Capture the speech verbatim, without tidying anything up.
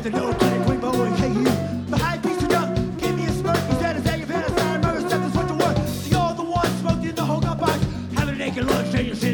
the no kidding queen boy, hey you. The high piece of gun, give me a smirk. You said it's that you've had a sign, murder, step is what you want. See all the ones smoked in the whole gun box. Have a naked lunch and you see